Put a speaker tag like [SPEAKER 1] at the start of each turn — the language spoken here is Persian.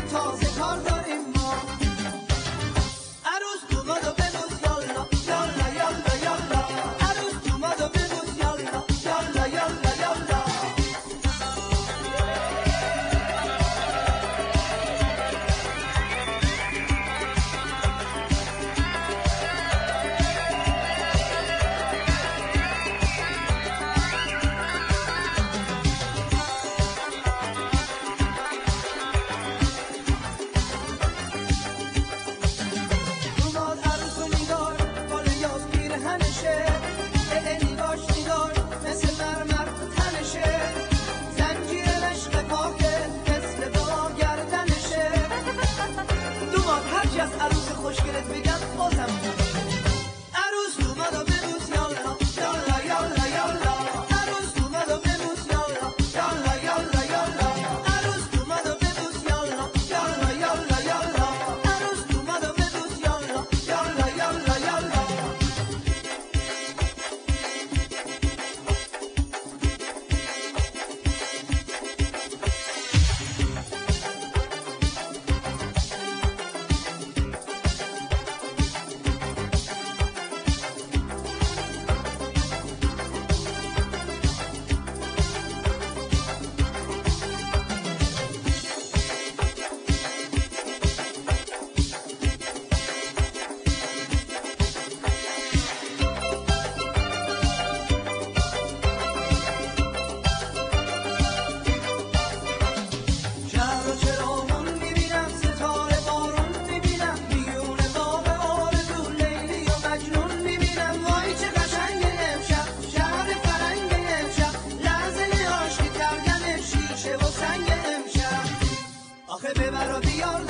[SPEAKER 1] تازه کار داریم ما. عروس اومد و ببوس یالا یالا یالا یالا. عروس اومد و ببوس یالا یالا یالا یالا. عروس خوشگلت بگم بازم عروس اومد و ببوس یالا یالا یالا یالا. عروس اومد و ببوس یالا یالا یالا یالا. عروس اومد و ببوس یالا یالا یالا یالا. عروس اومد و ببوس یالا یالا یالا یالا. آخه ببر و بیار